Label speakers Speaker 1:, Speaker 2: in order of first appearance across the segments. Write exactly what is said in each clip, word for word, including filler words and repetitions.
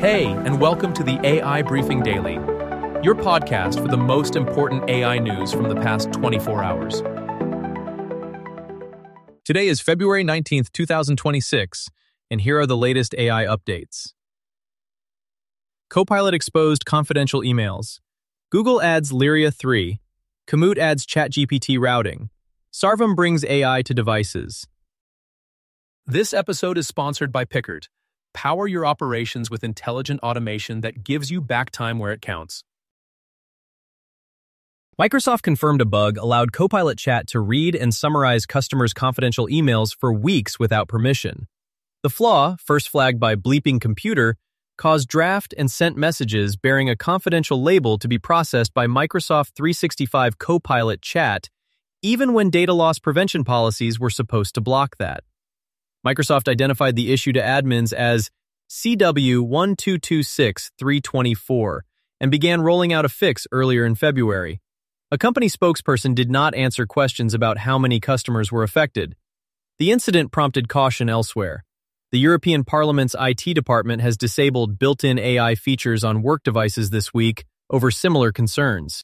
Speaker 1: Hey, and welcome to the A I Briefing Daily, your podcast for the most important A I news from the past twenty-four hours. Today is February nineteenth, twenty twenty-six, and here are the latest A I updates. Copilot exposed confidential emails. Google adds Lyria three. Komoot adds ChatGPT routing. Sarvam brings A I to devices. This episode is sponsored by Pickert. Power your operations with intelligent automation that gives you back time where it counts.
Speaker 2: Microsoft confirmed a bug allowed Copilot Chat to read and summarize customers' confidential emails for weeks without permission. The flaw, first flagged by Bleeping Computer, caused draft and sent messages bearing a confidential label to be processed by Microsoft three sixty-five Copilot Chat, even when data loss prevention policies were supposed to block that. Microsoft identified the issue to admins as C W one two two six three two four and began rolling out a fix earlier in February. A company spokesperson did not answer questions about how many customers were affected. The incident prompted caution elsewhere. The European Parliament's I T department has disabled built-in A I features on work devices this week over similar concerns.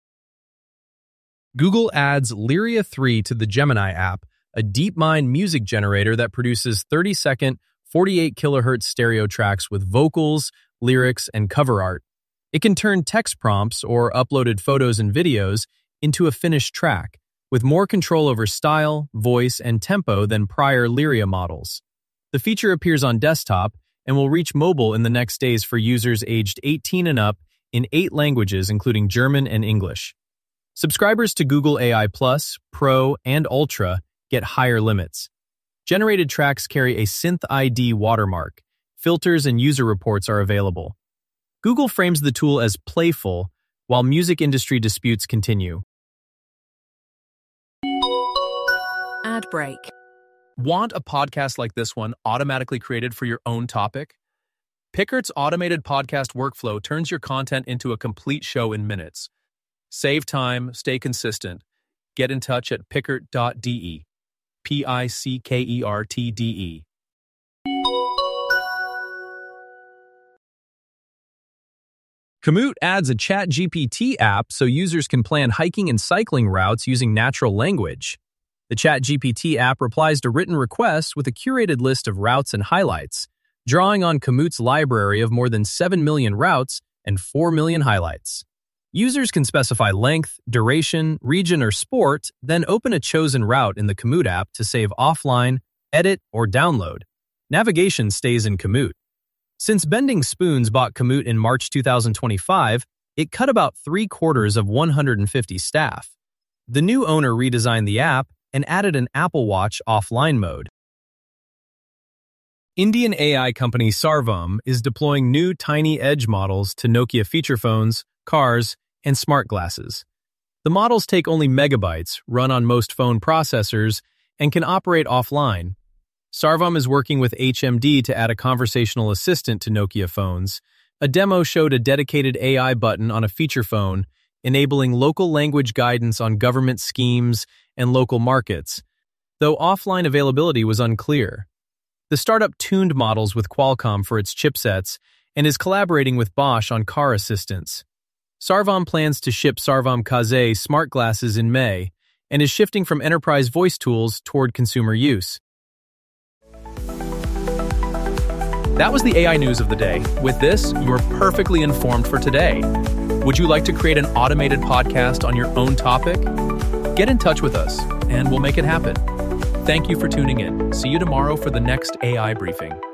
Speaker 2: Google adds Lyria three to the Gemini app, a DeepMind music generator that produces thirty-second, forty-eight kilohertz stereo tracks with vocals, lyrics, and cover art. It can turn text prompts or uploaded photos and videos into a finished track, with more control over style, voice, and tempo than prior Lyria models. The feature appears on desktop and will reach mobile in the next days for users aged eighteen and up in eight languages, including German and English. Subscribers to Google A I Plus, Pro, and Ultra get higher limits. Generated tracks carry a Synth I D watermark. Filters and user reports are available. Google frames the tool as playful, while music industry disputes continue.
Speaker 3: Ad break.
Speaker 1: Want a podcast like this one automatically created for your own topic? Pickert's automated podcast workflow turns your content into a complete show in minutes. Save time, stay consistent. Get in touch at pickert dot d e. P I C K E R T D E.
Speaker 2: Komoot adds a ChatGPT app so users can plan hiking and cycling routes using natural language. The ChatGPT app replies to written requests with a curated list of routes and highlights, drawing on Komoot's library of more than seven million routes and four million highlights. Users can specify length, duration, region, or sport, then open a chosen route in the Komoot app to save offline, edit, or download. Navigation stays in Komoot. Since Bending Spoons bought Komoot in March two thousand twenty-five, it cut about three-quarters of one hundred fifty staff. The new owner redesigned the app and added an Apple Watch offline mode. Indian A I company Sarvam is deploying new tiny edge models to Nokia feature phones, cars, and smart glasses. The models take only megabytes, run on most phone processors, and can operate offline. Sarvam is working with H M D to add a conversational assistant to Nokia phones. A demo showed a dedicated A I button on a feature phone, enabling local language guidance on government schemes and local markets, though offline availability was unclear. The startup tuned models with Qualcomm for its chipsets and is collaborating with Bosch on car assistance. Sarvam plans to ship Sarvam Kaze smart glasses in May and is shifting from enterprise voice tools toward consumer use.
Speaker 1: That was the A I news of the day. With this, you're perfectly informed for today. Would you like to create an automated podcast on your own topic? Get in touch with us, and we'll make it happen. Thank you for tuning in. See you tomorrow for the next A I briefing.